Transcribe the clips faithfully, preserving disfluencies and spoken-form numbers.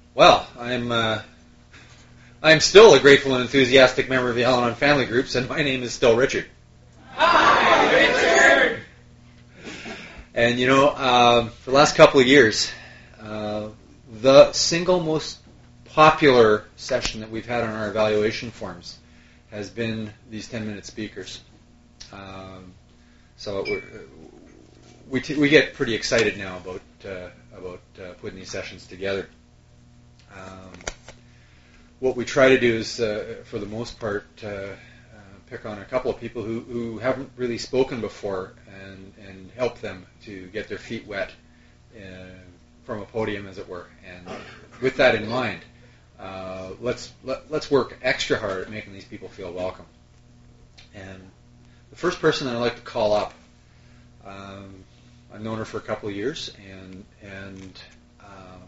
Well, I'm uh, I'm still a grateful and enthusiastic member of the Al-Anon family groups, and my name is still Richard. Hi, Richard! And you know, um, for the last couple of years, uh, the single most popular session that we've had on our evaluation forms has been these ten-minute speakers. Um, so we're, we t- we get pretty excited now about uh, about uh, putting these sessions together. Um, what we try to do is, uh, for the most part, uh, uh, pick on a couple of people who, who haven't really spoken before and, and help them to get their feet wet uh, from a podium, as it were. And with that in mind, uh, let's let, let's work extra hard at making these people feel welcome. And the first person that I'd like to call up, um, I've known her for a couple of years, and and um,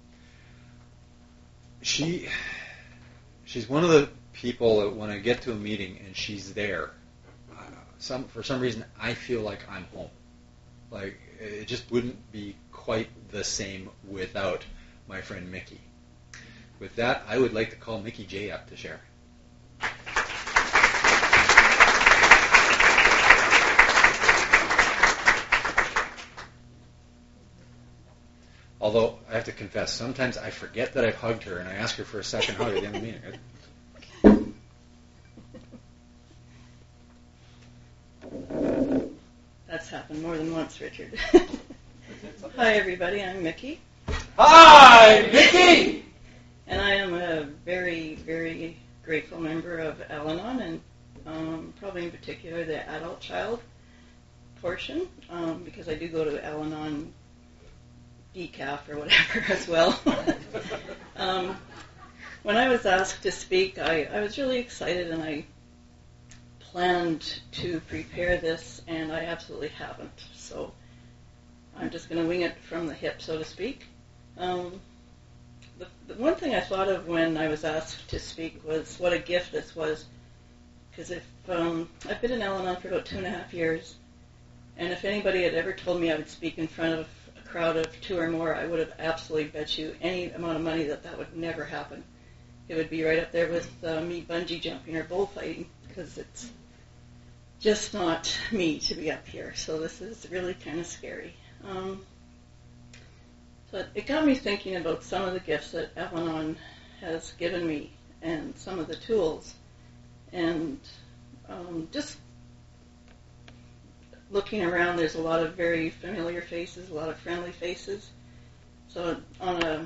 she she's one of the people that when I get to a meeting and she's there, uh, some for some reason I feel like I'm home. Like it just wouldn't be quite the same without my friend Mickey. With that, I would like to call Mickey J up to share. Although, I have to confess, sometimes I forget that I've hugged her and I ask her for a second hug at the end of the meeting. That's happened more than once, Richard. Hi, everybody. I'm Mickey. Hi, Mickey! And I am a very, very grateful member of Al-Anon, and um, probably in particular the adult-child portion, um, because I do go to Al-Anon decaf or whatever as well. um, when I was asked to speak, I, I was really excited, and I planned to prepare this, and I absolutely haven't. So I'm just going to wing it from the hip, so to speak. Um, the, the one thing I thought of when I was asked to speak was what a gift this was, because if um, I've been in Al-Anon for about two and a half years, and if anybody had ever told me I would speak in front of crowd of two or more, I would have absolutely bet you any amount of money that that would never happen. It would be right up there with uh, me bungee jumping or bullfighting, because it's just not me to be up here. So this is really kind of scary. Um, but it got me thinking about some of the gifts that Al-Anon has given me and some of the tools, and um, just looking around, there's a lot of very familiar faces, a lot of friendly faces. So on a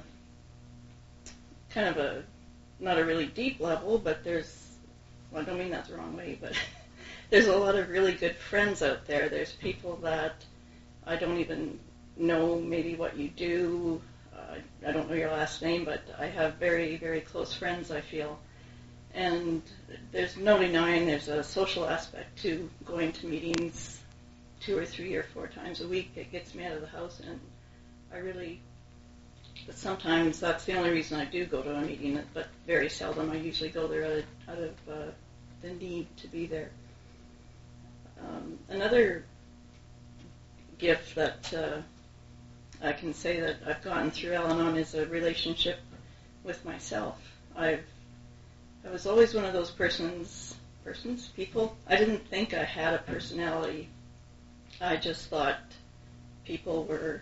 kind of a, not a really deep level, but there's, well, I don't mean that the wrong way, but there's a lot of really good friends out there. There's people that I don't even know maybe what you do. Uh, I don't know your last name, but I have very, very close friends, I feel. And there's no denying there's a social aspect to going to meetings two or three or four times a week. It gets me out of the house, and I really, but sometimes that's the only reason I do go to a meeting, but very seldom. I usually go there out of, out of uh, the need to be there. Um, another gift that uh, I can say that I've gotten through Al-Anon is a relationship with myself. I've I was always one of those persons, persons, people. I didn't think I had a personality. I just thought people were,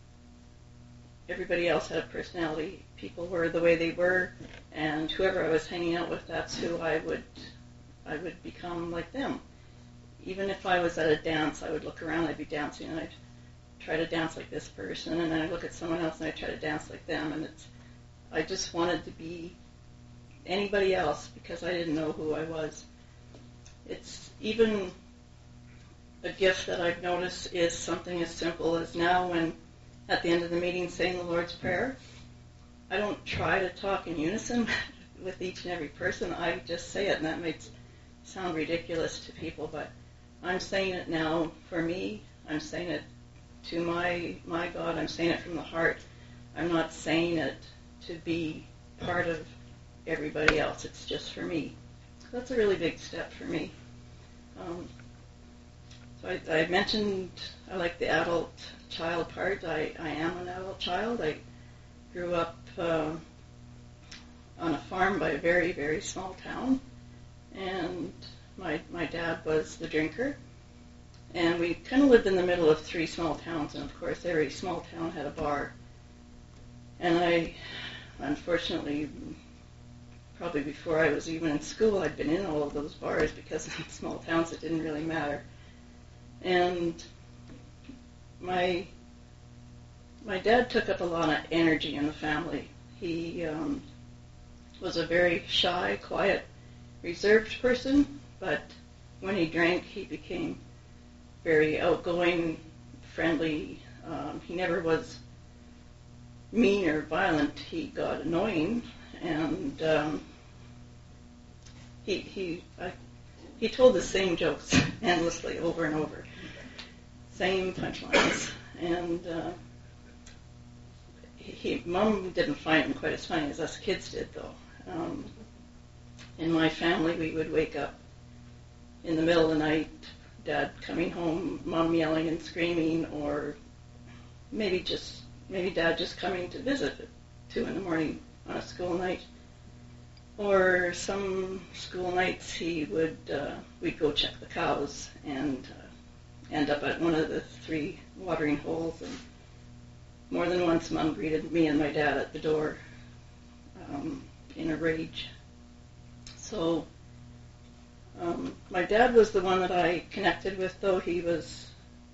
everybody else had a personality. People were the way they were, and whoever I was hanging out with, that's who I would, I would become like them. Even if I was at a dance, I would look around, I'd be dancing, and I'd try to dance like this person, and then I'd look at someone else, and I'd try to dance like them, and it's, I just wanted to be anybody else because I didn't know who I was. It's even a gift that I've noticed is something as simple as now when at the end of the meeting saying the Lord's Prayer, I don't try to talk in unison with each and every person. I just say it, and that might sound ridiculous to people, but I'm saying it now for me. I'm saying it to my my God. I'm saying it from the heart. I'm not saying it to be part of everybody else. It's just for me. So that's a really big step for me. Um, so I, I mentioned I like the adult child part. I, I am an adult child. I grew up uh, on a farm by a very, very small town. And my my dad was the drinker. And we kind of lived in the middle of three small towns, and of course every small town had a bar. And I, unfortunately, probably before I was even in school, I'd been in all of those bars because in small towns it didn't really matter. And my my dad took up a lot of energy in the family. He um, was a very shy, quiet, reserved person, but when he drank, he became very outgoing, friendly. Um, he never was mean or violent. He got annoying, and um, he he I, he told the same jokes endlessly over and over, same punchlines, and uh, he, he Mom didn't find him quite as funny as us kids did, though. Um, in my family, we would wake up in the middle of the night, Dad coming home, Mom yelling and screaming, or maybe just maybe Dad just coming to visit at two in the morning on a school night. Or some school nights he would uh, we'd go check the cows and uh, end up at one of the three watering holes. And more than once, Mom greeted me and my dad at the door um, in a rage. So. Um, my dad was the one that I connected with, though. He was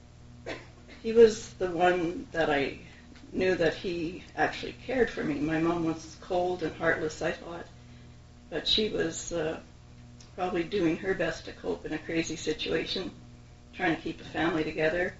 he was the one that I knew that he actually cared for me. My mom was cold and heartless, I thought, but she was uh, probably doing her best to cope in a crazy situation, trying to keep a family together.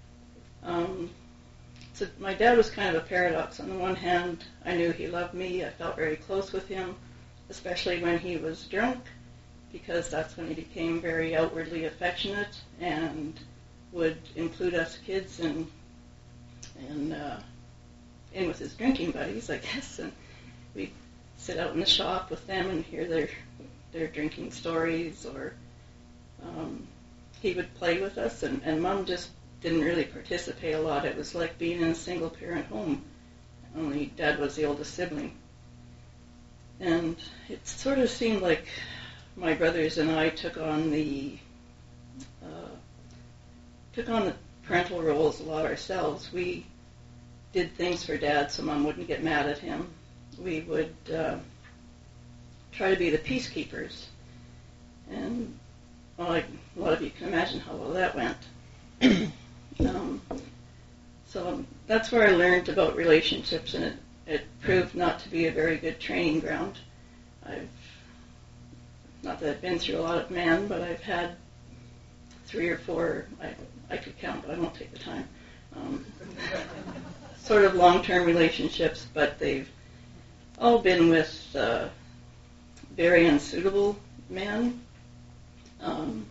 Um, so my dad was kind of a paradox. On the one hand, I knew he loved me. I felt very close with him, especially when he was drunk, because that's when he became very outwardly affectionate and would include us kids in, in, uh, in with his drinking buddies, I guess. And we'd sit out in the shop with them and hear their their drinking stories, or um, he would play with us, and, and Mom just didn't really participate a lot. It was like being in a single-parent home, only Dad was the oldest sibling. And it sort of seemed like my brothers and I took on the uh, took on the parental roles a lot ourselves. We did things for Dad so Mom wouldn't get mad at him. We would uh, try to be the peacekeepers, and well, I, a lot of you can imagine how well that went. um, so that's where I learned about relationships, and it, it proved not to be a very good training ground. I've Not that I've been through a lot of men, but I've had three or four, I, I could count, but I won't take the time, um, sort of long-term relationships, but they've all been with uh, very unsuitable men. Um,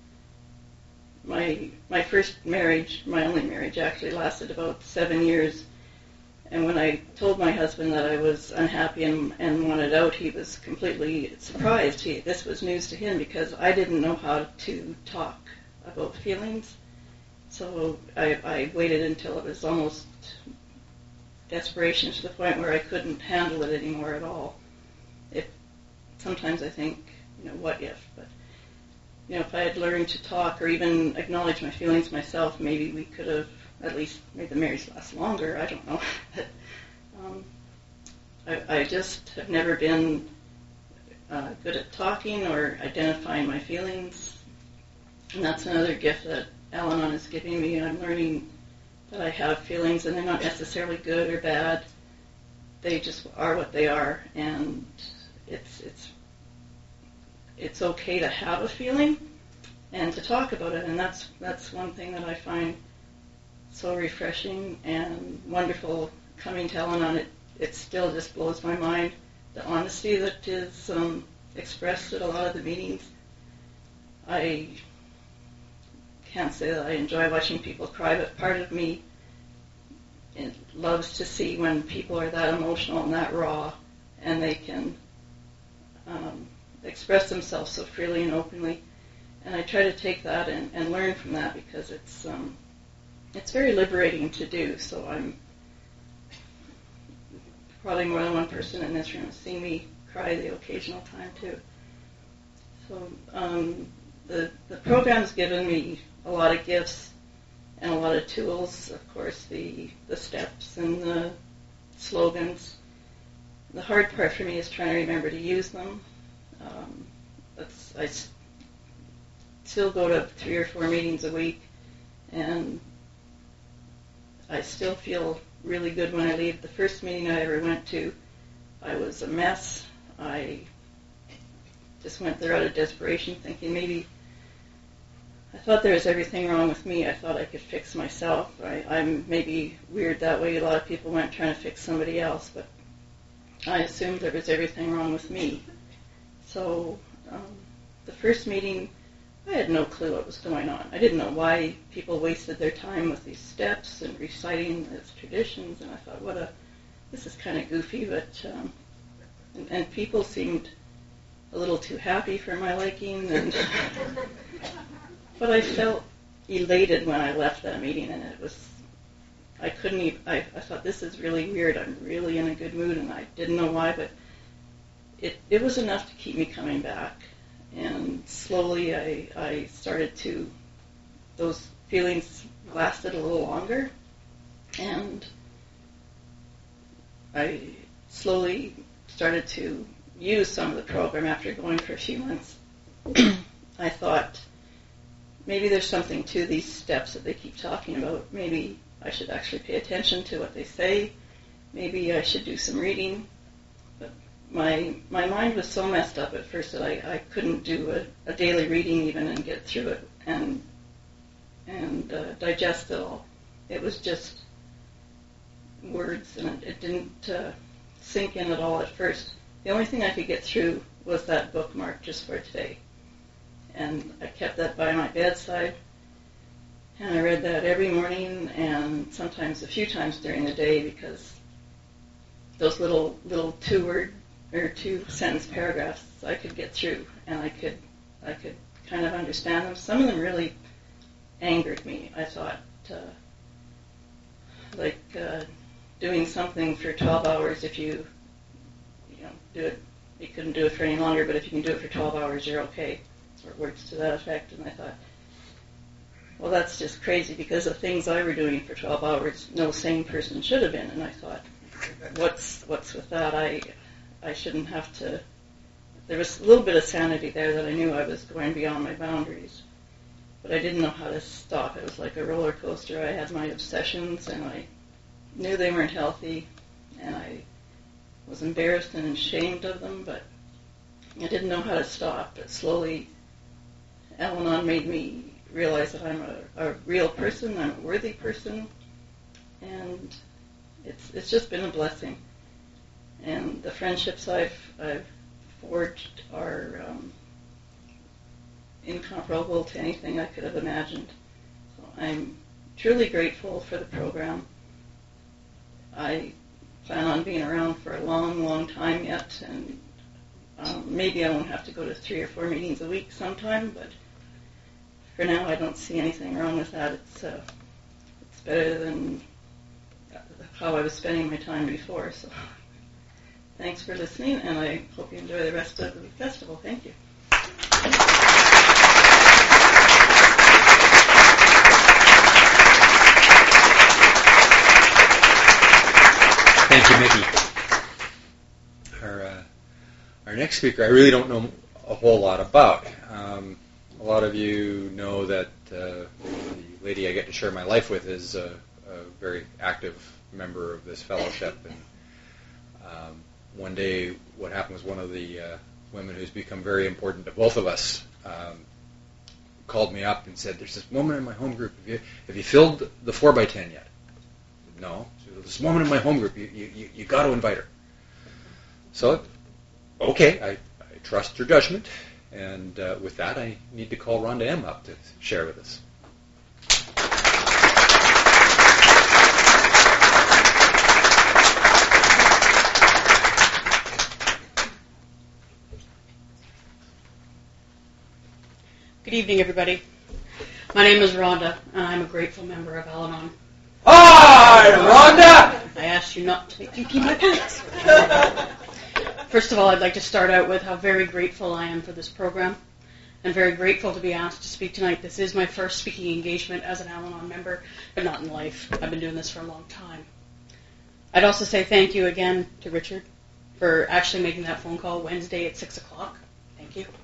my my first marriage, my only marriage actually, lasted about seven years. And when I told my husband that I was unhappy and, and wanted out, he was completely surprised. He, this was news to him because I didn't know how to talk about feelings. So I, I waited until it was almost desperation, to the point where I couldn't handle it anymore at all. If sometimes I think, you know, what if? But you know, if I had learned to talk or even acknowledge my feelings myself, maybe we could have at least made the marriage last longer. I don't know. But, um, I, I just have never been uh, good at talking or identifying my feelings. And that's another gift that Al-Anon is giving me. I'm learning that I have feelings, and they're not necessarily good or bad. They just are what they are, and it's it's it's okay to have a feeling and to talk about it. And that's that's one thing that I find so refreshing and wonderful coming to Al-Anon. It, it still just blows my mind, the honesty that is um, expressed at a lot of the meetings. I can't say that I enjoy watching people cry, but part of me it loves to see when people are that emotional and that raw, and they can um, express themselves so freely and openly. And I try to take that and, and learn from that, because it's um, it's very liberating to do. So I'm probably more than one person in this room has seen me cry the occasional time too. So um, the the program's given me a lot of gifts and a lot of tools. Of course, the the steps and the slogans. The hard part for me is trying to remember to use them. Um, that's, I s- still go to three or four meetings a week, and I still feel really good when I leave. The first meeting I ever went to, I was a mess. I just went there out of desperation, thinking maybe, I thought there was everything wrong with me. I thought I could fix myself. I, I'm maybe weird that way. A lot of people went trying to fix somebody else, but I assumed there was everything wrong with me. So um, the first meeting, I had no clue what was going on. I didn't know why people wasted their time with these steps and reciting these traditions, and I thought, what a, this is kind of goofy, but, um, and, and people seemed a little too happy for my liking, and but I felt elated when I left that meeting, and it was, I couldn't even, I, I thought, this is really weird. I'm really in a good mood, and I didn't know why, but it, it was enough to keep me coming back. And slowly I, I started to, those feelings lasted a little longer, and I slowly started to use some of the program after going for a few months. I thought, maybe there's something to these steps that they keep talking about. Maybe I should actually pay attention to what they say. Maybe I should do some reading. But my my mind was so messed up at first that I, I couldn't do a, a daily reading even and get through it and and uh, digest it all. It was just words, and it, it didn't uh, sink in at all at first. The only thing I could get through was that bookmark just for today. And I kept that by my bedside, and I read that every morning and sometimes a few times during the day, because those little little two-word or two-sentence paragraphs I could get through, and I could I could kind of understand them. Some of them really angered me. I thought, uh, like uh, doing something for twelve hours, if you you know do it, you couldn't do it for any longer, but if you can do it for twelve hours, you're okay. Or words to that effect. And I thought, well, that's just crazy, because the things I were doing for twelve hours, no sane person should have been. And I thought, what's what's with that? I I shouldn't have to. There was a little bit of sanity there that I knew I was going beyond my boundaries, but I didn't know how to stop. It was like a roller coaster. I had my obsessions, and I knew they weren't healthy, and I was embarrassed and ashamed of them, but I didn't know how to stop. But slowly, Al-Anon made me realize that I'm a, a real person, I'm a worthy person, and it's it's just been a blessing. And the friendships I've I've forged are um, incomparable to anything I could have imagined. So I'm truly grateful for the program. I plan on being around for a long, long time yet, and um, maybe I won't have to go to three or four meetings a week sometime, but for now I don't see anything wrong with that. It's uh, it's better than how I was spending my time before. So thanks for listening, and I hope you enjoy the rest of the festival. Thank you. Thank you, Mickey. Our, uh, our next speaker, I really don't know a whole lot about. Um, a lot of you know that uh, the lady I get to share my life with is a, a very active member of this fellowship. And um, one day, what happened was one of the uh, women who's become very important to both of us um, called me up and said, "There's this woman in my home group. Have you, have you filled the four by ten yet?" I said, "No." This woman in my home group, you you, you got to invite her. So, okay, I, I trust your judgment, and uh, with that, I need to call Rhonda M. up to share with us. Good evening, everybody. My name is Rhonda, and I'm a grateful member of Al-Anon. Hi, Rhonda! I asked you not to make me pee my pants. First of all, I'd like to start out with how very grateful I am for this program, and very grateful to be asked to speak tonight. This is my first speaking engagement as an Al-Anon member, but not in life. I've been doing this for a long time. I'd also say thank you again to Richard for actually making that phone call Wednesday at six o'clock. Thank you.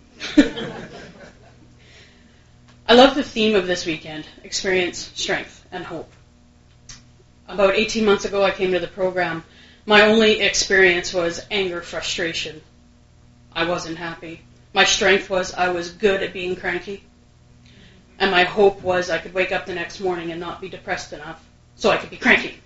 I love the theme of this weekend, experience, strength, and hope. About eighteen months ago, I came to the program. My only experience was anger, frustration. I wasn't happy. My strength was I was good at being cranky. And my hope was I could wake up the next morning and not be depressed enough so I could be cranky.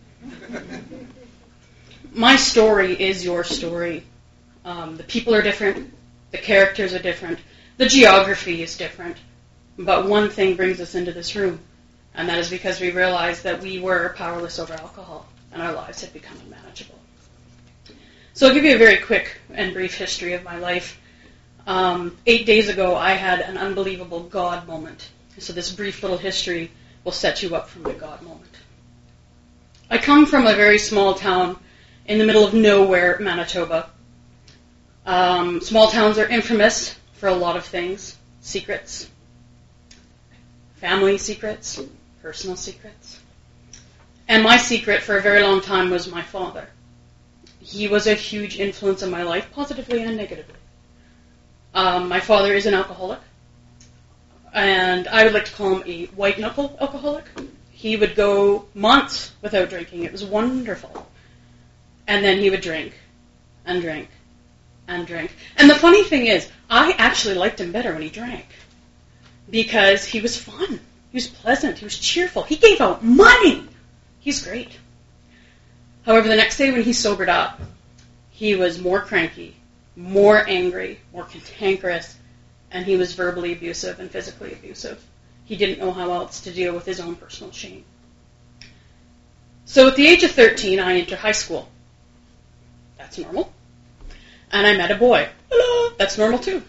My story is your story. Um, the people are different. The characters are different. The geography is different. But one thing brings us into this room, and that is because we realized that we were powerless over alcohol, and our lives had become unmanageable. So I'll give you a very quick and brief history of my life. Um, eight days ago, I had an unbelievable God moment. So this brief little history will set you up for my God moment. I come from a very small town in the middle of nowhere, Manitoba. Um, small towns are infamous for a lot of things. Secrets. Family secrets. Personal secrets. And my secret for a very long time was my father. He was a huge influence in my life, positively and negatively. Um, my father is an alcoholic, and I would like to call him a white-knuckle alcoholic. He would go months without drinking. It was wonderful. And then he would drink, and drink, and drink. And the funny thing is, I actually liked him better when he drank, because he was fun. He was pleasant. He was cheerful. He gave out money. He's great. However, the next day when he sobered up, he was more cranky, more angry, more cantankerous, and he was verbally abusive and physically abusive. He didn't know how else to deal with his own personal shame. So at the age of thirteen, I entered high school. That's normal. And I met a boy. Hello. That's normal too.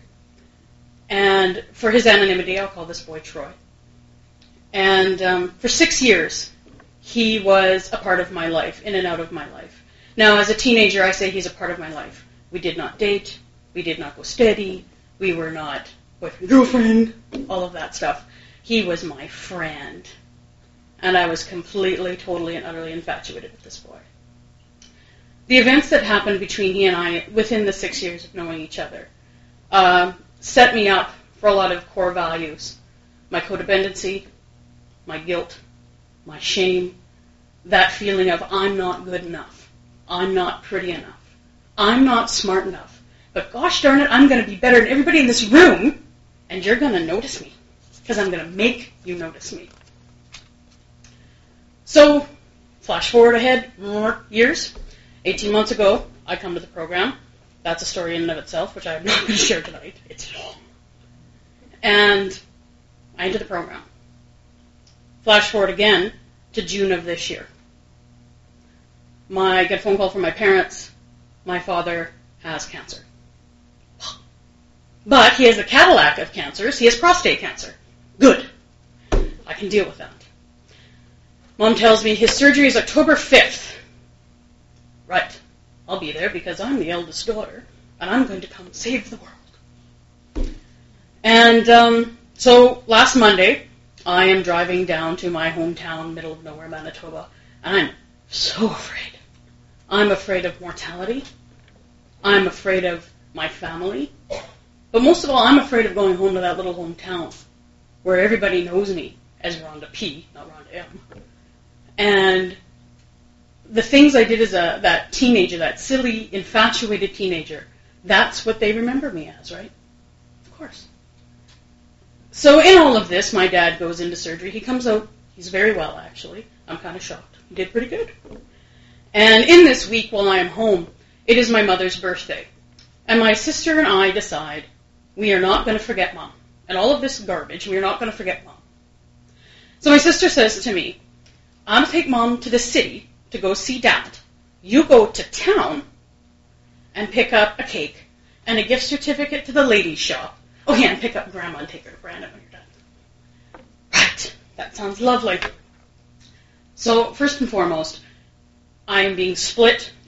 And for his anonymity, I'll call this boy Troy. And um, for six years, he was a part of my life, in and out of my life. Now, as a teenager, I say he's a part of my life. We did not date. We did not go steady. We were not boyfriend, girlfriend, all of that stuff. He was my friend. And I was completely, totally, and utterly infatuated with this boy. The events that happened between he and I within the six years of knowing each other uh, set me up for a lot of core values. My codependency, my guilt, my shame, that feeling of I'm not good enough, I'm not pretty enough, I'm not smart enough, but gosh darn it, I'm going to be better than everybody in this room, and you're going to notice me, because I'm going to make you notice me. So, flash forward ahead, more years. eighteen months ago, I come to the program. That's a story in and of itself, which I'm not going to share tonight. It's long. And I enter the program. Flash forward again to June of this year. My, I get a phone call from my parents. My father has cancer. But he has the Cadillac of cancers. He has prostate cancer. Good. I can deal with that. Mom tells me his surgery is October fifth. Right. I'll be there because I'm the eldest daughter, and I'm going to come save the world. And um, so last Monday, I am driving down to my hometown, middle of nowhere, Manitoba, and I'm so afraid. I'm afraid of mortality. I'm afraid of my family. But most of all, I'm afraid of going home to that little hometown where everybody knows me as Rhonda P., not Rhonda M. And the things I did as a that teenager, that silly, infatuated teenager, that's what they remember me as, right? Of course. So in all of this, my dad goes into surgery. He comes out. He's very well, actually. I'm kind of shocked. He did pretty good. And in this week, while I am home, it is my mother's birthday. And my sister and I decide we are not going to forget Mom. And all of this garbage, we are not going to forget Mom. So my sister says to me, I'm going to take Mom to the city to go see Dad. You go to town and pick up a cake and a gift certificate to the ladies' shop. Oh, yeah, and pick up Grandma and take her to Brandon when you're done. Right. That sounds lovely. So, first and foremost, I am being split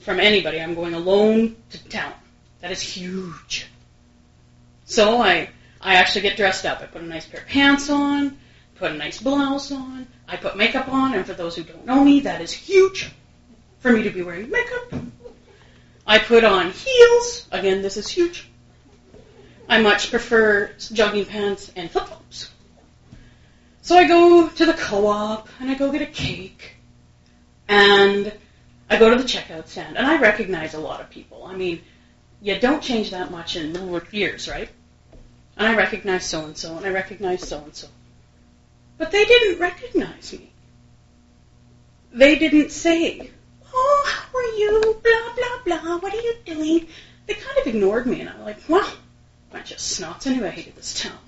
from anybody. I'm going alone to town. That is huge. So I, I actually get dressed up. I put a nice pair of pants on, put a nice blouse on, I put makeup on, and for those who don't know me, that is huge for me to be wearing makeup. I put on heels. Again, this is huge. I much prefer jogging pants and flip-flops. So I go to the co-op, and I go get a cake, and I go to the checkout stand, and I recognize a lot of people. I mean, you don't change that much in years, right? And I recognize so-and-so, and I recognize so-and-so. But they didn't recognize me. They didn't say, "Oh, how are you? Blah, blah, blah. What are you doing?" They kind of ignored me, and I'm like, well, bunch of snots. I knew I hated this town.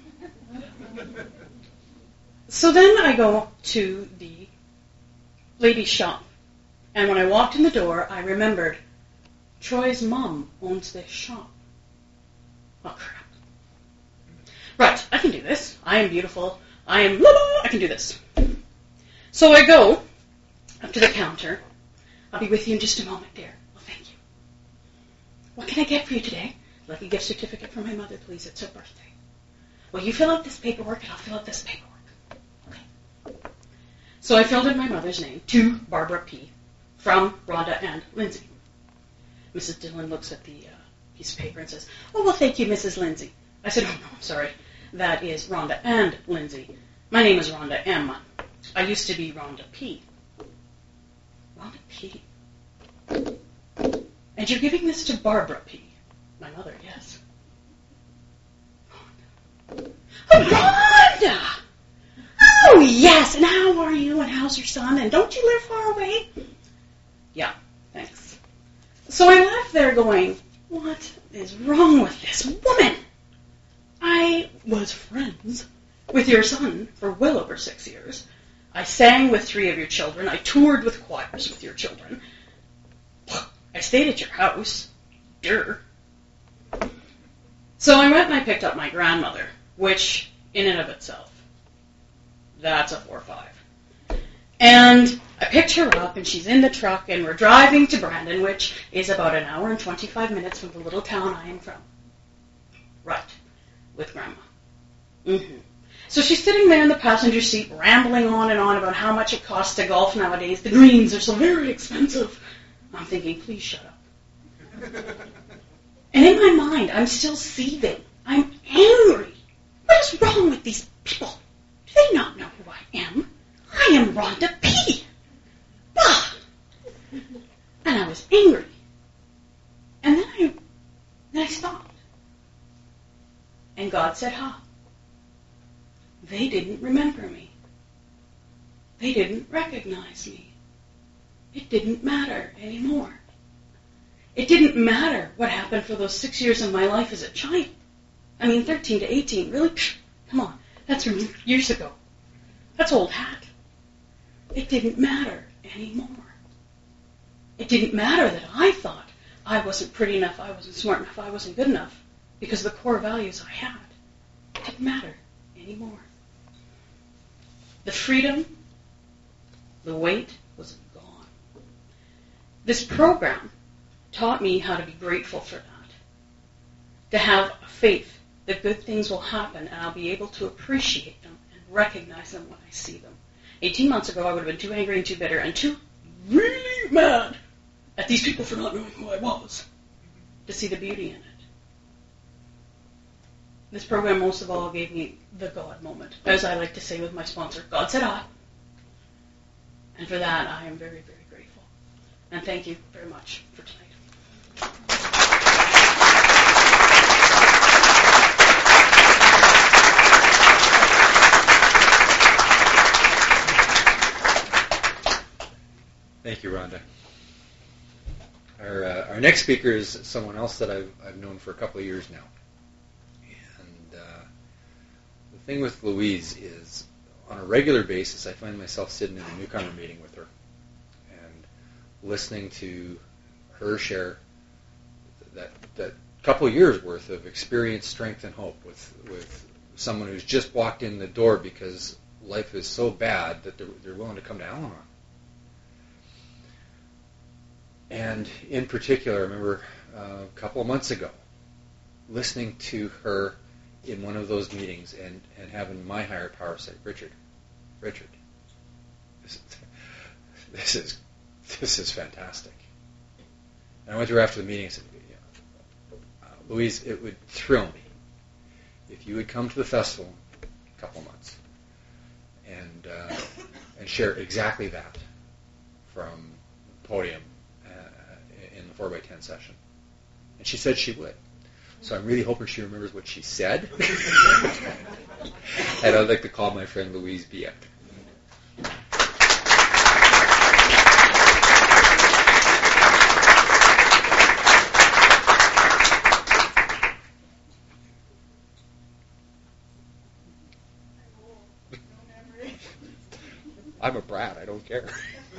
So then I go to the ladies' shop. And when I walked in the door, I remembered Troy's mom owns this shop. Oh, crap. Right, I can do this. I am beautiful. I am, la la, I can do this. So I go up to the counter. I'll be with you in just a moment, dear. Well, thank you. What can I get for you today? I'd like a gift certificate for my mother, please. It's her birthday. Well, you fill out this paperwork, and I'll fill out this paperwork. Okay. So I filled in my mother's name to Barbara P. from Rhonda and Lindsay. Missus Dillon looks at the uh, piece of paper and says, "Oh, well, thank you, Missus Lindsay." I said, "Oh, no, I'm sorry. That is Rhonda and Lindsay. My name is Rhonda M. I used to be Rhonda P." Rhonda P. And you're giving this to Barbara P. My mother, yes. Rhonda. Oh, Rhonda! Oh, yes, and how are you, and how's your son, and don't you live far away? Yeah, thanks. So I left there going, what is wrong with this woman? I was friends with your son for well over six years. I sang with three of your children. I toured with choirs with your children. I stayed at your house. Durr. So I went and I picked up my grandmother, which, in and of itself, that's a four or five. And I picked her up, and she's in the truck, and we're driving to Brandon, which is about an hour and twenty-five minutes from the little town I am from. Right. With Grandma. Mm-hmm. So she's sitting there in the passenger seat, rambling on and on about how much it costs to golf nowadays. The greens are so very expensive. I'm thinking, please shut up. And in my mind, I'm still seething. I'm angry. What is wrong with these people? Do they not know who I am? I am Rhonda P. Bah! And I was angry. And then I, then I stopped. And God said, ha. They didn't remember me. They didn't recognize me. It didn't matter anymore. It didn't matter what happened for those six years of my life as a child. I mean, thirteen to eighteen, really? Psh, come on, that's from years ago. That's old hat. It didn't matter anymore. It didn't matter that I thought I wasn't pretty enough, I wasn't smart enough, I wasn't good enough, because the core values I had. It didn't matter anymore. The freedom, the weight was gone. This program taught me how to be grateful for that. To have faith that good things will happen and I'll be able to appreciate them and recognize them when I see them. eighteen months ago, I would have been too angry and too bitter and too really mad at these people for not knowing who I was to see the beauty in it. This program most of all gave me the God moment. As I like to say with my sponsor, God said I. And for that, I am very, very grateful. And thank you very much for tonight. Thank you, Rhonda. Our uh, our next speaker is someone else that I've I've known for a couple of years now. And uh, the thing with Louise is, on a regular basis, I find myself sitting in a newcomer meeting with her and listening to her share that that couple of years worth of experience, strength, and hope with with someone who's just walked in the door because life is so bad that they're, they're willing to come to Al-Anon. And in particular, I remember uh, a couple of months ago, listening to her in one of those meetings and, and having my higher power say, Richard, Richard, this is, this is, this is fantastic. And I went to her after the meeting and said, uh, Louise, it would thrill me if you would come to the festival in a couple of months and uh, and share exactly that from the podium uh, in the four by ten session. And she said she would. So I'm really hoping she remembers what she said. And I'd like to call my friend Louise Biek. I'm a brat. I don't care.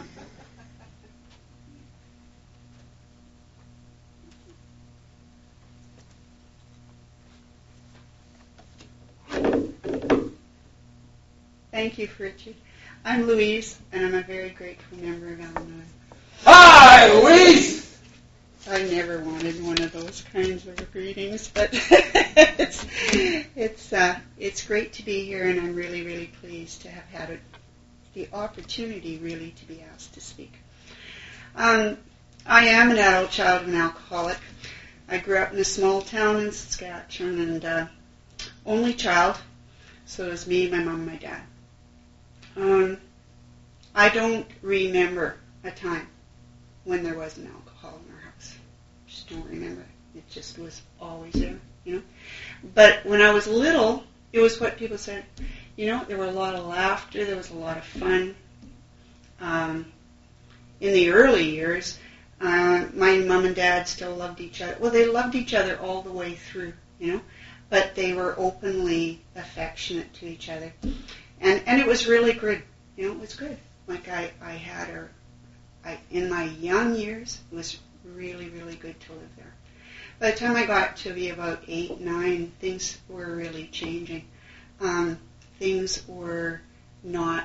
Thank you, Richard. I'm Louise, and I'm a very grateful member of Illinois. Hi, Louise! I never wanted one of those kinds of greetings, but it's it's uh, it's great to be here, and I'm really, really pleased to have had it, the opportunity, really, to be asked to speak. Um, I am an adult child of an alcoholic. I grew up in a small town in Saskatchewan, and uh, only child, so it was me, my mom, and my dad. Um, I don't remember a time when there wasn't alcohol in our house. Just don't remember it. It just was always there, you know. But when I was little, it was what people said. You know, there were a lot of laughter. There was a lot of fun. Um, in the early years, uh, my mom and dad still loved each other. Well, they loved each other all the way through, you know. But they were openly affectionate to each other. And and it was really good. You know, it was good. Like I, I had her, I, in my young years, it was really, really good to live there. By the time I got to be about eight, nine, things were really changing. Um, things were not,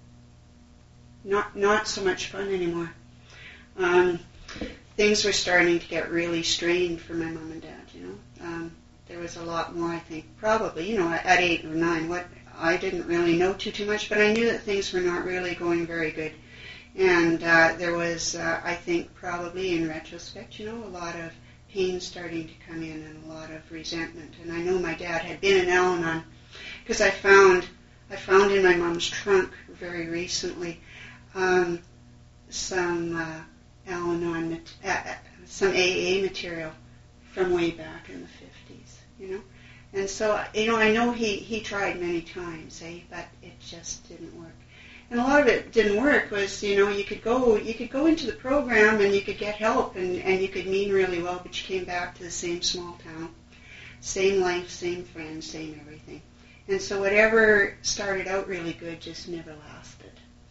not, not so much fun anymore. Um, things were starting to get really strained for my mom and dad, you know. Um, there was a lot more, I think, probably, you know, at eight or nine, what I didn't really know too, too much, but I knew that things were not really going very good. And uh, there was, uh, I think, probably in retrospect, you know, a lot of pain starting to come in and a lot of resentment. And I know my dad had been in Al-Anon because I found, I found in my mom's trunk very recently um, some uh, Al-Anon, uh, some A A material from way back in the fifties, you know. And so, you know, I know he, he tried many times, eh, but it just didn't work. And a lot of it didn't work was, you know, you could go you could go into the program and you could get help and, and you could mean really well, but you came back to the same small town, same life, same friends, same everything. And so whatever started out really good just never lasted.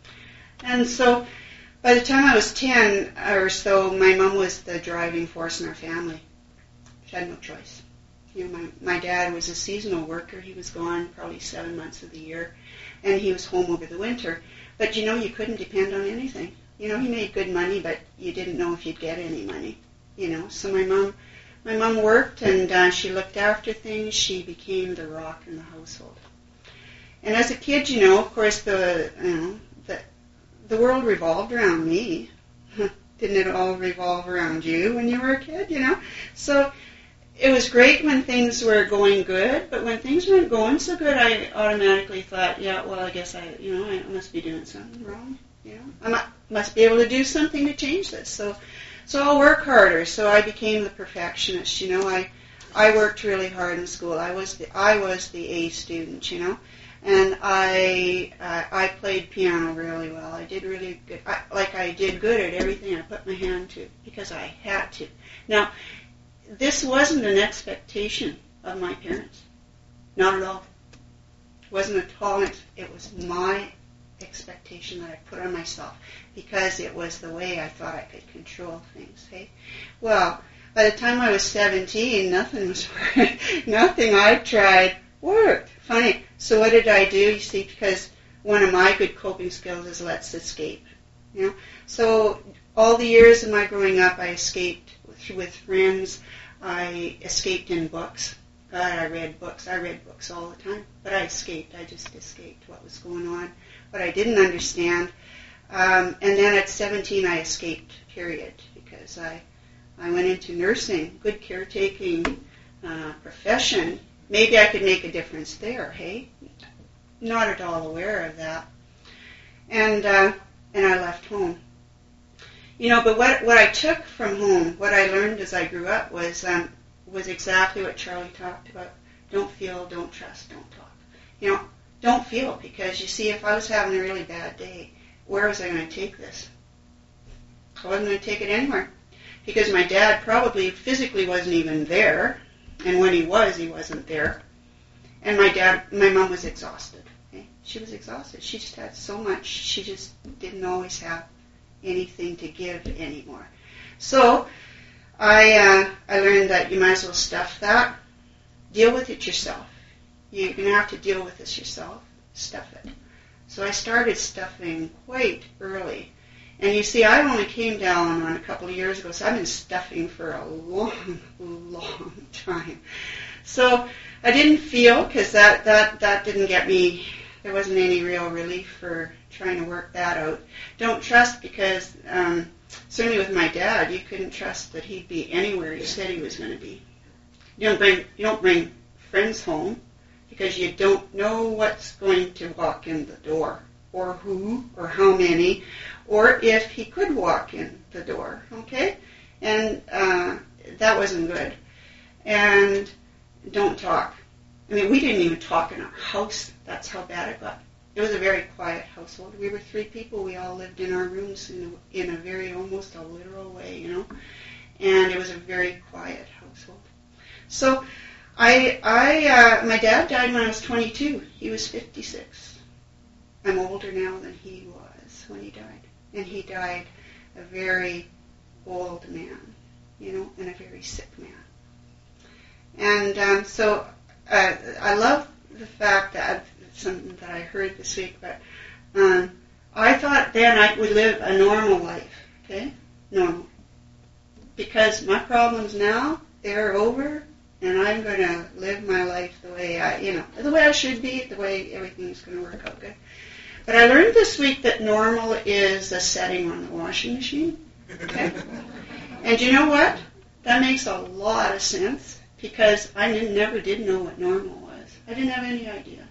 And so by the time I was ten or so, my mom was the driving force in our family. She had no choice. You know, my, my dad was a seasonal worker. He was gone probably seven months of the year, and he was home over the winter. But, you know, you couldn't depend on anything. You know, he made good money, but you didn't know if you'd get any money, you know. So my mom my mom worked, and uh, she looked after things. She became the rock in the household. And as a kid, you know, of course, the, you know, the, the world revolved around me. Didn't it all revolve around you when you were a kid, you know? So it was great when things were going good, but when things weren't going so good, I automatically thought, yeah, well, I guess I, you know, I must be doing something wrong. You know, I mu- must be able to do something to change this. So, so I'll work harder. So I became the perfectionist. You know, I, I worked really hard in school. I was the, I was the A student. You know, and I, uh, I played piano really well. I did really good. I, like I did good at everything I put my hand to because I had to. Now, this wasn't an expectation of my parents. Not at all. It wasn't at all. It was my expectation that I put on myself because it was the way I thought I could control things. Hey, well, by the time I was seventeen, nothing was nothing I tried worked. Funny. So what did I do? You see, because one of my good coping skills is let's escape. You know, so all the years of my growing up, I escaped with, with friends. I escaped in books. God, I read books. I read books all the time. But I escaped. I just escaped what was going on. What I didn't understand. Um, and then at seventeen, I escaped, period, because I, I went into nursing, good caretaking uh, profession. Maybe I could make a difference there, hey? Not at all aware of that. And uh, and I left home. You know, but what what I took from home, what I learned as I grew up was um, was exactly what Charlie talked about. Don't feel, don't trust, don't talk. You know, don't feel, because you see, if I was having a really bad day, where was I going to take this? I wasn't going to take it anywhere, because my dad probably physically wasn't even there, and when he was, he wasn't there. And my dad, my mom was exhausted. Okay? She was exhausted. She just had so much. She just didn't always have anything to give anymore. So I uh, I learned that you might as well stuff that. Deal with it yourself. You're going to have to deal with this yourself. Stuff it. So I started stuffing quite early. And you see, I only came down on a couple of years ago, so I've been stuffing for a long, long time. So I didn't feel, because that, that, that didn't get me, there wasn't any real relief for trying to work that out. Don't trust, because um, certainly with my dad, you couldn't trust that he'd be anywhere he said he was going to be. You don't bring, you don't bring friends home, because you don't know what's going to walk in the door, or who, or how many, or if he could walk in the door, okay? And uh, that wasn't good. And don't talk. I mean, we didn't even talk in our house. That's how bad it got. It was a very quiet household. We were three people. We all lived in our rooms in a, in a very, almost a literal way, you know? And it was a very quiet household. So I, I, uh, my dad died when I was twenty-two. He was fifty-six. I'm older now than he was when he died. And he died a very old man, you know, and a very sick man. And um, so uh, I love the fact that, it's something that I heard this week, but um, I thought then I would live a normal life, okay? Normal. Because my problems now, they're over, and I'm going to live my life the way I, you know, the way I should be, the way everything's going to work out good. But I learned this week that normal is a setting on the washing machine. Okay? And you know what? That makes a lot of sense, because I didn't, never did know what normal was. I didn't have any idea.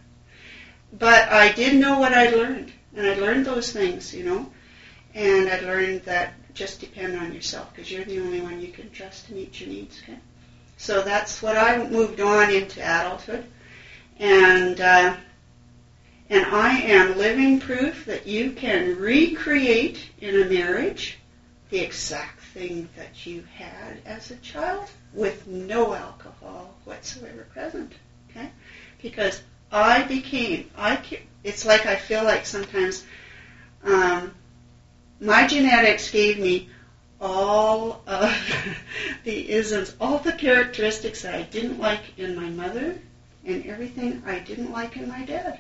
But I did know what I learned. And I learned those things, you know. And I learned that just depend on yourself, because you're the only one you can trust to meet your needs. Okay? So that's what I moved on into adulthood. And... Uh, And I am living proof that you can recreate in a marriage the exact thing that you had as a child with no alcohol whatsoever present. Okay? Because I became, I it's like I feel like sometimes um, my genetics gave me all of the isms, all the characteristics that I didn't like in my mother and everything I didn't like in my dad.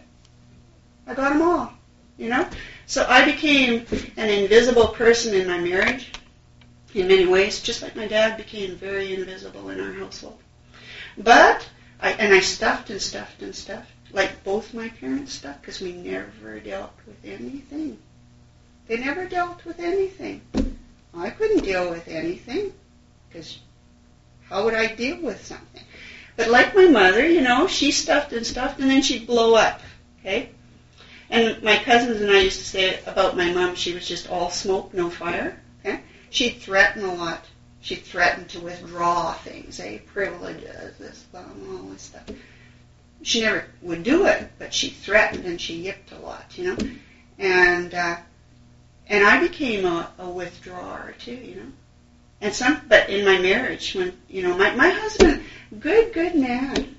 I got them all, you know? So I became an invisible person in my marriage in many ways, just like my dad became very invisible in our household. But, I, and I stuffed and stuffed and stuffed, like both my parents stuffed, because we never dealt with anything. They never dealt with anything. I couldn't deal with anything, because how would I deal with something? But like my mother, you know, she stuffed and stuffed, and then she'd blow up, okay? And my cousins and I used to say about my mom, she was just all smoke, no fire. Okay? She'd threaten a lot. She threatened to withdraw things, eh? Privileges, this, blah, all this stuff. She never would do it, but she threatened and she yipped a lot, you know. And uh, and I became a, a withdrawer too, you know. And some, but in my marriage, when you know, my my husband, good good man,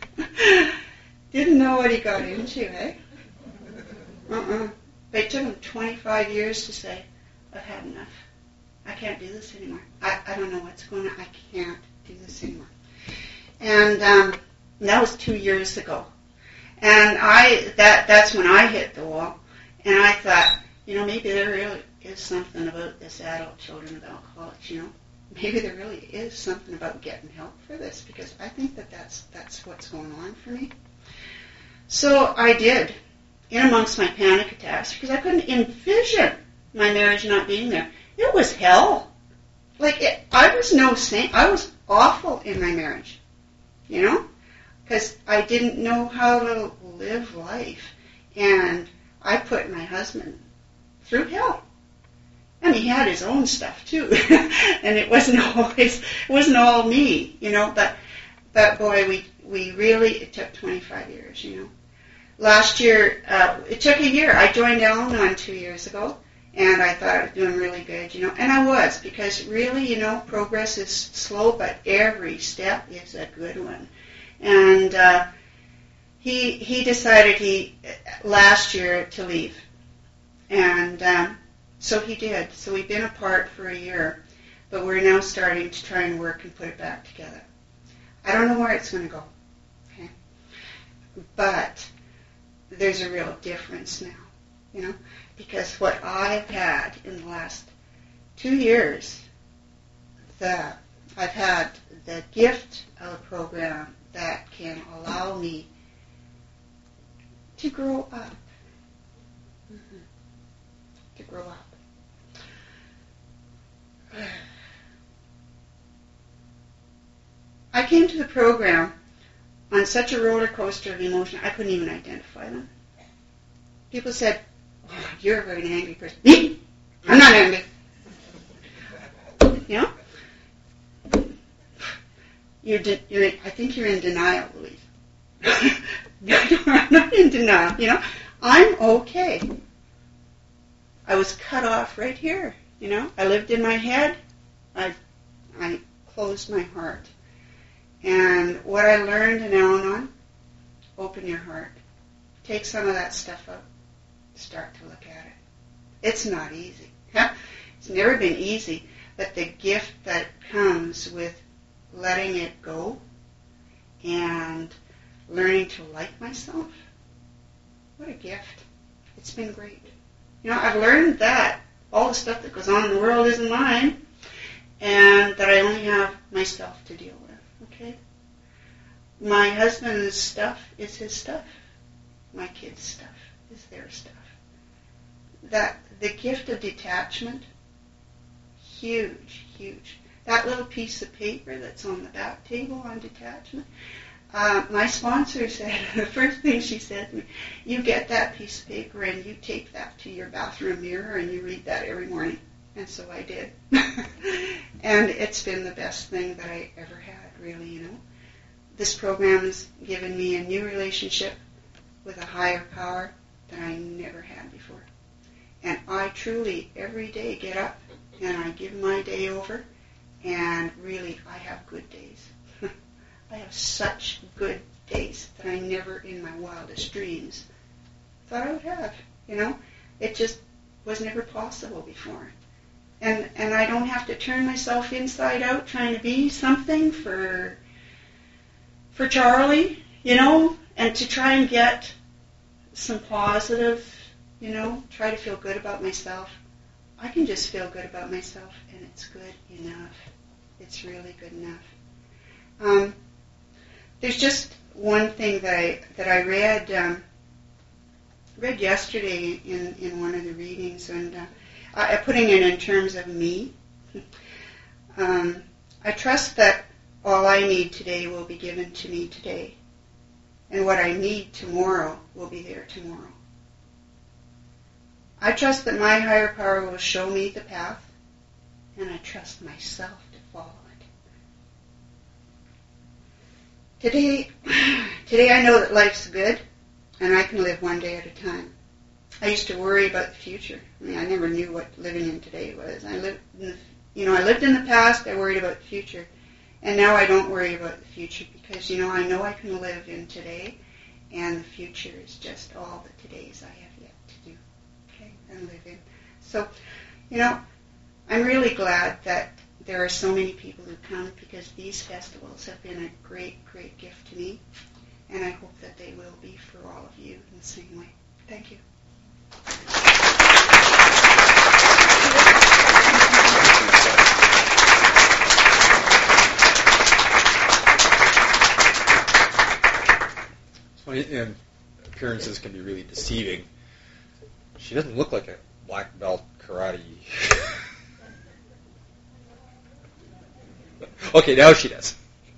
didn't know what he got into, eh? Uh-uh. But it took him twenty-five years to say, I've had enough. I can't do this anymore. I, I don't know what's going on. I can't do this anymore. And um, that was two years ago. And I that that's when I hit the wall. And I thought, you know, maybe there really is something about this adult children of alcoholics, you know. Maybe there really is something about getting help for this, because I think that that's, that's what's going on for me. So I did, in amongst my panic attacks, because I couldn't envision my marriage not being there. It was hell. Like, it, I was no saint. I was awful in my marriage, you know, because I didn't know how to live life. And I put my husband through hell. And he had his own stuff too, and it wasn't always, it wasn't all me, you know. But, but boy, we we really, it took twenty-five years, you know. Last year, uh, it took a year. I joined Al-Anon two years ago, and I thought I was doing really good, you know, and I was, because really, you know, progress is slow, but every step is a good one. And uh, he he decided he last year to leave, and. Um, So he did. So we've been apart for a year, but we're now starting to try and work and put it back together. I don't know where it's going to go, okay? But there's a real difference now, you know, because what I've had in the last two years, the I've had the gift of a program that can allow me to grow up, mm-hmm. to grow up. I came to the program on such a roller coaster of emotion, I couldn't even identify them. People said, oh, you're a very angry person. Me? I'm not angry. You know? You're de- you're in, I think you're in denial, Louise. I'm not in denial, you know? I'm okay. I was cut off right here, you know? I lived in my head. I, I closed my heart. And what I learned in Al-Anon, open your heart. Take some of that stuff out. Start to look at it. It's not easy. It's never been easy, but the gift that comes with letting it go and learning to like myself, what a gift. It's been great. You know, I've learned that all the stuff that goes on in the world isn't mine, and that I only have myself to deal with. Okay? My husband's stuff is his stuff. My kids' stuff is their stuff. That the gift of detachment, huge, huge. That little piece of paper that's on the back table on detachment, uh, my sponsor said, the first thing she said to me, you get that piece of paper and you take that to your bathroom mirror and you read that every morning. And so I did. And it's been the best thing that I ever had, really, you know. This program has given me a new relationship with a higher power that I never had before. And I truly, every day, get up and I give my day over, and really, I have good days. I have such good days that I never in my wildest dreams thought I would have, you know. It just was never possible before. And and I don't have to turn myself inside out trying to be something for for Charlie, you know, and to try and get some positive, you know, try to feel good about myself. I can just feel good about myself, and it's good enough. It's really good enough. Um, there's just one thing that I that I read um, read yesterday in, in one of the readings, and uh, I, putting it in terms of me. Um, I trust that all I need today will be given to me today, and what I need tomorrow will be there tomorrow. I trust that my higher power will show me the path, and I trust myself to follow it. Today, today I know that life's good, and I can live one day at a time. I used to worry about the future. I mean, I never knew what living in today was. I lived, in the, you know, I lived in the past. I worried about the future, and now I don't worry about the future because, you know, I know I can live in today, and the future is just all the todays I have yet to do, okay, and live in. So, you know, I'm really glad that there are so many people who come because these festivals have been a great, great gift to me, and I hope that they will be for all of you in the same way. Thank you. and appearances can be really deceiving. She doesn't look like a black belt karate. Okay, now she does.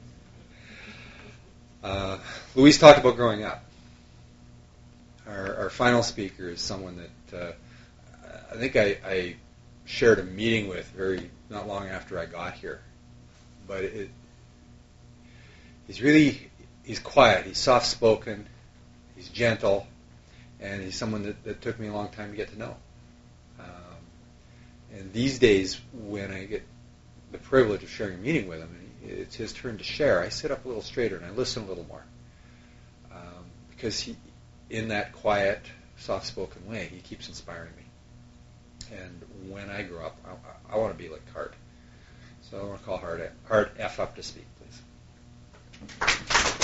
Uh, Louise talked about growing up. Our, our final speaker is someone that uh, I think I, I shared a meeting with very not long after I got here. But it, he's really, he's quiet, he's soft-spoken, he's gentle, and he's someone that, that took me a long time to get to know. Um, and these days, when I get the privilege of sharing a meeting with him, and it's his turn to share, I sit up a little straighter and I listen a little more. Um, because he, in that quiet, soft-spoken way, he keeps inspiring me. And when I grow up, I, I want to be like Hart. So I want to call Hart, Hart F up to speak, please.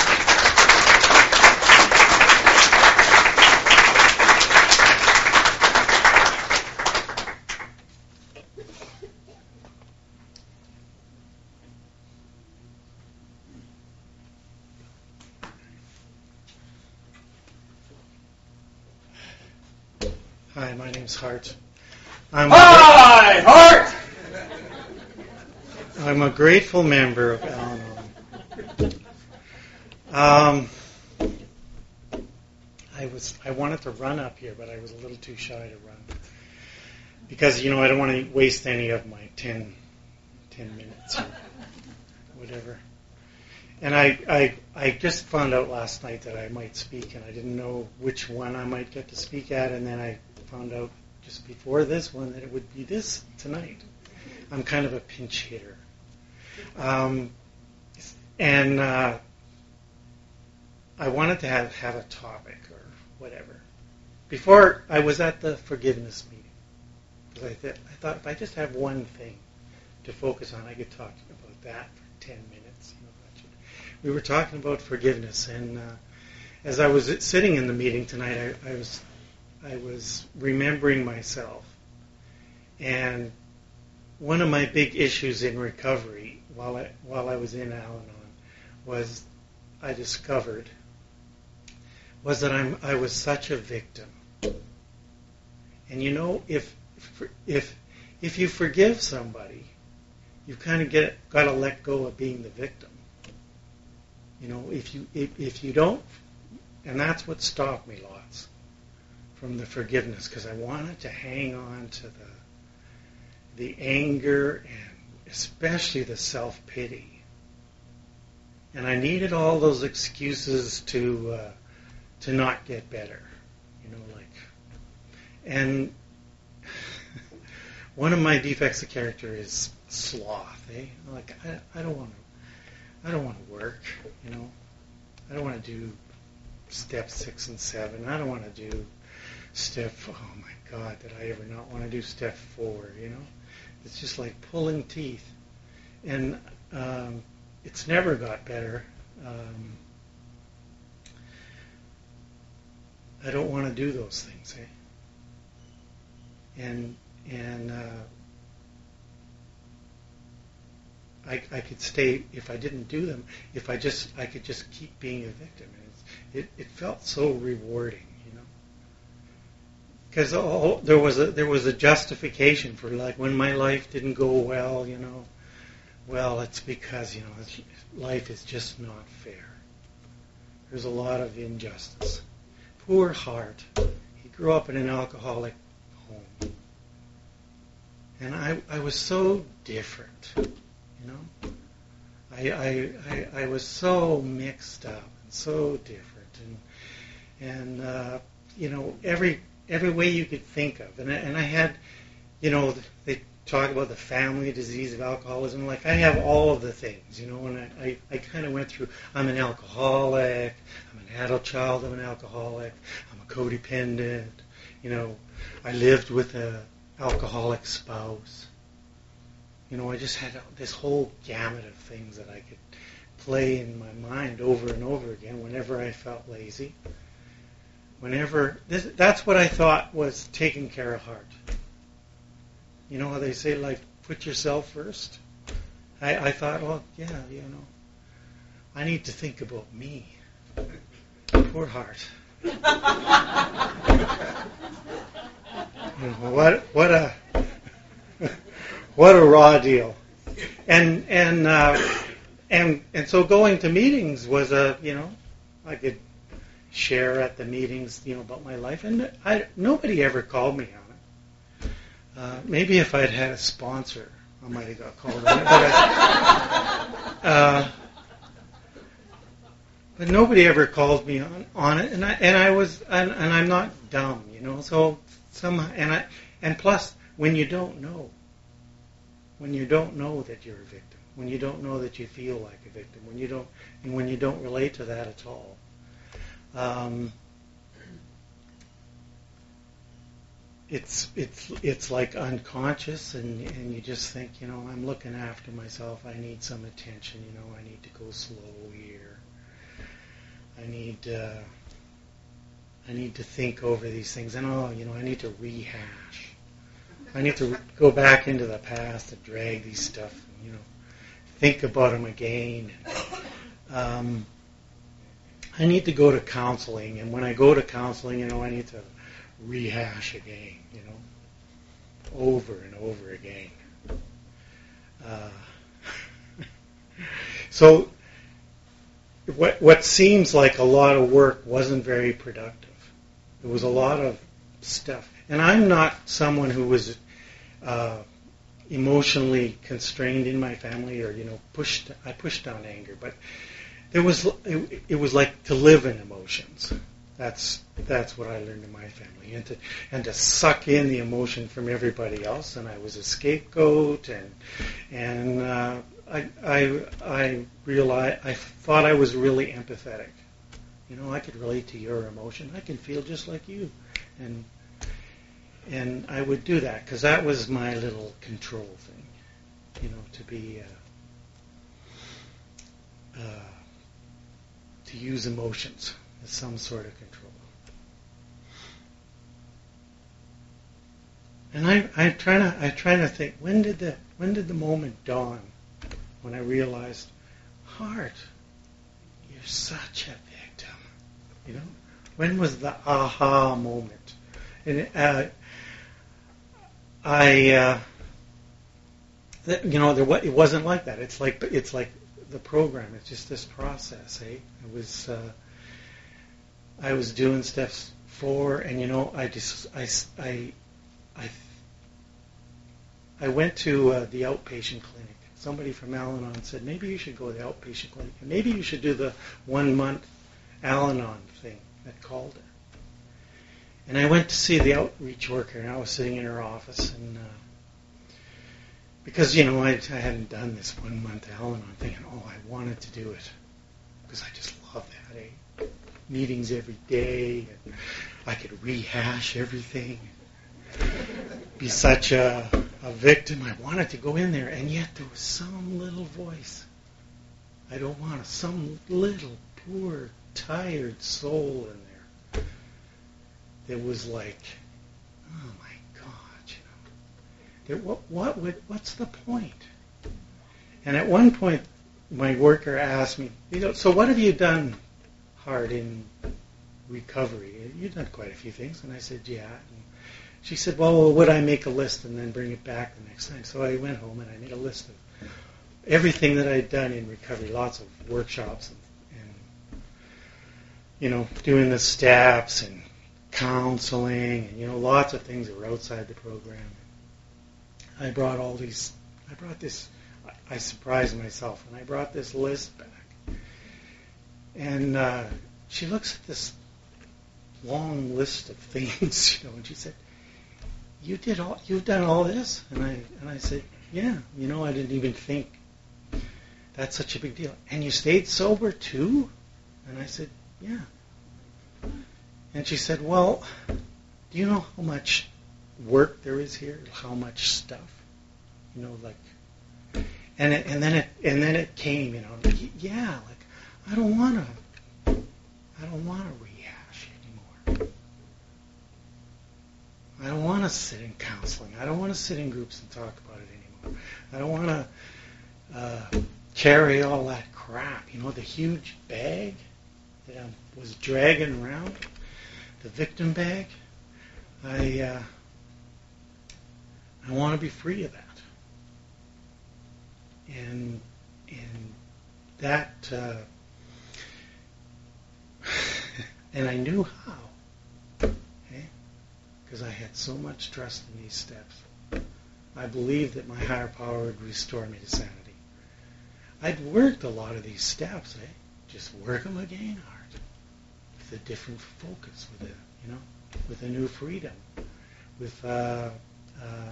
Hi, my name's Hart. I'm Hi, Hart! I'm a grateful member of Al-Anon. Um, I was I wanted to run up here, but I was a little too shy to run because you know I don't want to waste any of my ten, ten minutes or whatever. And I, I I just found out last night that I might speak, and I didn't know which one I might get to speak at, and then I found out just before this one that it would be this tonight. I'm kind of a pinch hitter. Um, and uh, I wanted to have, have a topic or whatever. Before, I was at the forgiveness meeting. Because I, th- I thought if I just have one thing to focus on, I could talk about that for ten minutes. You know, that should, we were talking about forgiveness, and uh, as I was sitting in the meeting tonight, I, I was I was remembering myself. And one of my big issues in recovery while I, while I was in Al-Anon was I discovered was that I'm I was such a victim. And you know, if if if you forgive somebody, you kind of get got to let go of being the victim. You know, if you if, if you don't, and that's what stopped me lots from the forgiveness, because I wanted to hang on to the the anger and especially the self-pity. And I needed all those excuses to uh, to not get better, you know, like. And one of my defects of character is sloth. Eh? Like I, I don't want to, I don't want to work, you know. I don't want to do step six and seven. I don't want to do step. Oh my God, did I ever not want to do step four? You know. It's just like pulling teeth. And um, it's never got better. Um, I don't want to do those things. Eh? And and uh, I, I could stay, if I didn't do them, if I just, I could just keep being a victim. And it's, it, it felt so rewarding. Because oh, there was a there was a justification for, like, when my life didn't go well, you know. Well, it's because, you know, life is just not fair. There's a lot of injustice. Poor Hart. He grew up in an alcoholic home, and I I was so different, you know. I I I, I was so mixed up and so different, and and uh, you know every. Every way you could think of. And I, and I had, you know, they talk about the family disease of alcoholism. Like, I have all of the things, you know, and I, I, I kind of went through, I'm an alcoholic, I'm an adult child of an alcoholic, I'm a codependent, you know, I lived with an alcoholic spouse. You know, I just had this whole gamut of things that I could play in my mind over and over again whenever I felt lazy. Whenever, this, that's what I thought was taking care of Hart. You know how they say, like, put yourself first? I, I thought, well, yeah, you know, I need to think about me. Poor poor heart. You know, what what a what a raw deal. And and uh, and and so going to meetings was a you know I could share at the meetings you know about my life, and I nobody ever called me on it. Uh, maybe if I'd had a sponsor, I might have got called on it. But, I, uh, but nobody ever called me on, on it, and I and I was and, and I'm not dumb, you know. So some and I and plus when you don't know, when you don't know that you're a victim, when you don't know that you feel like a victim, when you don't and when you don't relate to that at all. Um, It's it's it's like unconscious, and and you just think, you know, I'm looking after myself. I need some attention. You know, I need to go slow here. I need uh, I need to think over these things, and oh, you know, I need to rehash. I need to re- go back into the past and drag these stuff, and, you know, think about them again. And, um, I need to go to counseling, and when I go to counseling, you know, I need to rehash again, you know, over and over again. Uh, so what what seems like a lot of work wasn't very productive. It was a lot of stuff. And I'm not someone who was uh, emotionally constrained in my family, or, you know, pushed. I pushed down anger, but there was it, it was like to live in emotions. That's that's what I learned in my family, and to and to suck in the emotion from everybody else. And I was a scapegoat, and and uh, I I I realized I thought I was really empathetic. You know, I could relate to your emotion. I can feel just like you, and and I would do that because that was my little control thing. You know, to be uh, uh, to use emotions as some sort of control. And I, I'm trying to, I'm trying to think. When did the, when did the moment dawn when I realized, Heart, you're such a victim. You know, when was the aha moment? And uh, I, uh, th- you know, there it wasn't like that. It's like it's like the program. It's just this process. Eh? It was. Uh, I was doing steps four, and you know, I just, I, I, I, I went to uh, the outpatient clinic. Somebody from Al-Anon said, maybe you should go to the outpatient clinic, and maybe you should do the one-month Al-Anon thing at Calder. And I went to see the outreach worker, and I was sitting in her office, and uh, because, you know, I, I hadn't done this one-month Al-Anon thing, and oh, I wanted to do it because I just love that, eh? Meetings every day, and I could rehash everything, be such a, a victim. I wanted to go in there, and yet there was some little voice. I don't want to, some little poor, tired soul in there that was like, oh my God, you know, there, what, what would, what's the point? And at one point, my worker asked me, you know, so what have you done hard in recovery? You've done quite a few things. And I said, yeah. And she said, well, would I make a list and then bring it back the next time? So I went home and I made a list of everything that I'd done in recovery, lots of workshops and, and you know, doing the steps and counseling and, you know, lots of things that were outside the program. I brought all these, I brought this, I surprised myself, and I brought this list back. And uh, she looks at this long list of things, you know, and she said, "You did all, you've done all this?" And I and I said, "Yeah, you know, I didn't even think that's such a big deal." "And you stayed sober too?" And I said, "Yeah." And she said, "Well, do you know how much work there is here? How much stuff? You know, like." And it, and then it and then it came, you know, like, yeah, like. I don't want to. I don't want to rehash anymore. I don't want to sit in counseling. I don't want to sit in groups and talk about it anymore. I don't want to uh, carry all that crap. You know, the huge bag that I was dragging around, the victim bag, I uh, I want to be free of that. And and that uh, and I knew how. Okay? Because I had so much trust in these steps. I believed that my higher power would restore me to sanity. I'd worked a lot of these steps, eh? Just work them again hard, with a different focus, with a you know, with a new freedom, with uh, uh,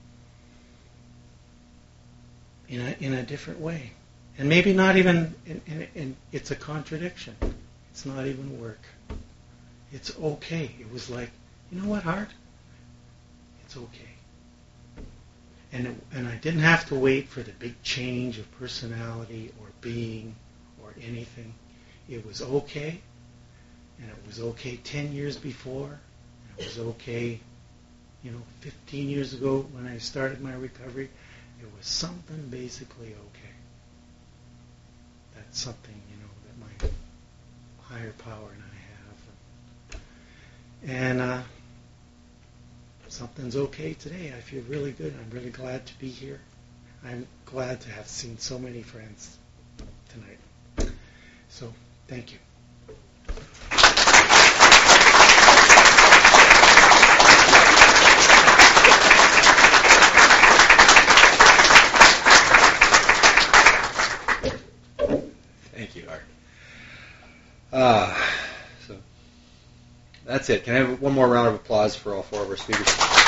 in a in a different way, and maybe not even. In, in, in, it's a contradiction. It's not even work. It's okay. It was like, you know what, Heart? It's okay. And it, and I didn't have to wait for the big change of personality or being or anything. It was okay, and it was okay ten years before. And it was okay, you know, fifteen years ago when I started my recovery. It was something basically okay. That's something, you know, that my higher power and I have. And uh, something's okay today. I feel really good. I'm really glad to be here. I'm glad to have seen so many friends tonight. So, thank you. Thank you, Art. Uh, so that's it. Can I have one more round of applause for all four of our speakers?